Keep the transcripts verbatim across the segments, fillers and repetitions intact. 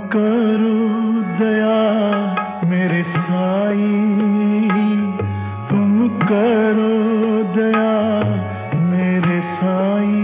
करो दया मेरे साई, तुम करो दया मेरे साई।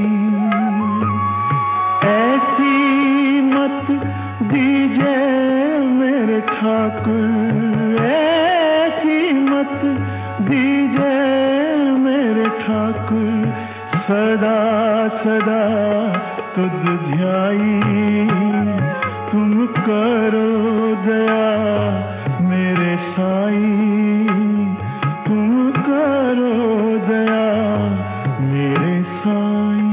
ऐसी मत दीजिए मेरे ठाकुर, ऐसी मत दीजिए मेरे ठाकुर, सदा सदा तुझ ध्याई। तुम करो दया मेरे साई, तुम करो दया मेरे साई।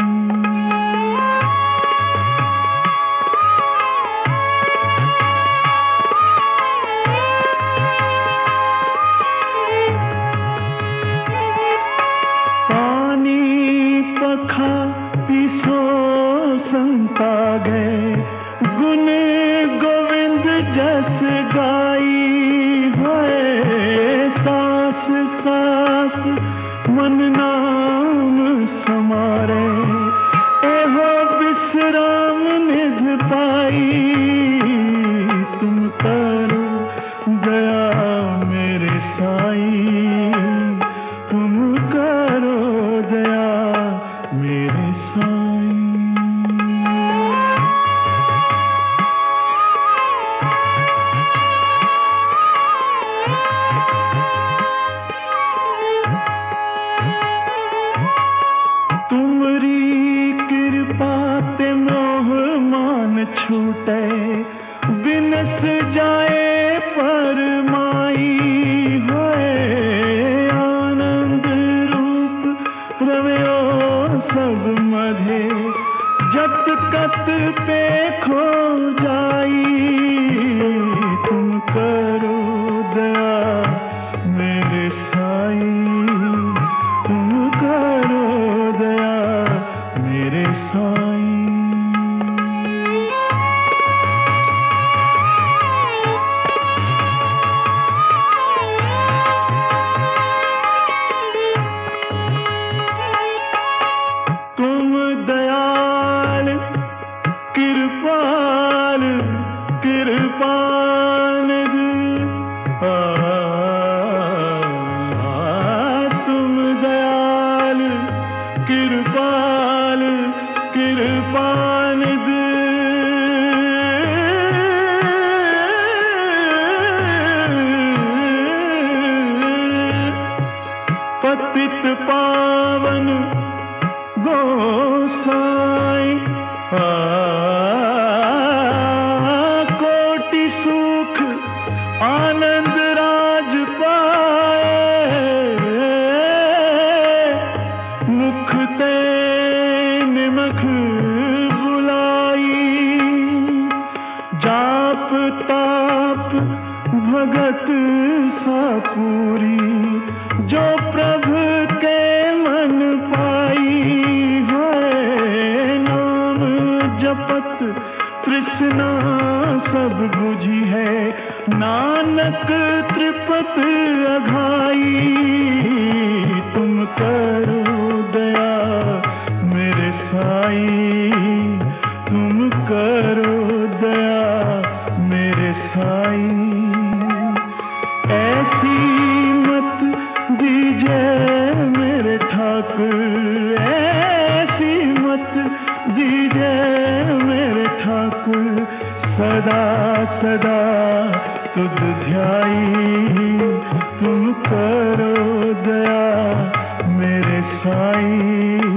पानी पखा पीसो संता गए, गुण गोविंद जस गाई है। सास सास मन नाम समारे, एहो विश्राम निध पाई। तुम करो दया मेरे साई, तुम करो दया मेरे साई। तुमरी कृपा ते मोह मान छूटे, बिनस जाए परमाई है। आनंद रूप रवयो सब मधे, जत कत पे खो जाई। तुम करो दया मेरे साई, तुम करो दया मेरे साई। तुम दयाल कृपाल कृपाल आ, तुम दयाल कृपाल कृपाल पतित पावन गोसाई, कोटि सुख आनंद राज पाए। मुख ते निमख बुलाई, जाप ताप भगत सा पूरी, जो प्रभु के मन पाई है। नाम जपत तृष्णा सब बुझी है, नानक त्रिपत अघाई। तुम करो दया मेरे साई, तुम करो दया मेरे साई। ऐसी मत दीजिए मेरे ठाकुर, ऐसी मत दीजिए मेरे ठाकुर, सदा सदा तुझ ध्याई। तुम करो दया मेरे साई,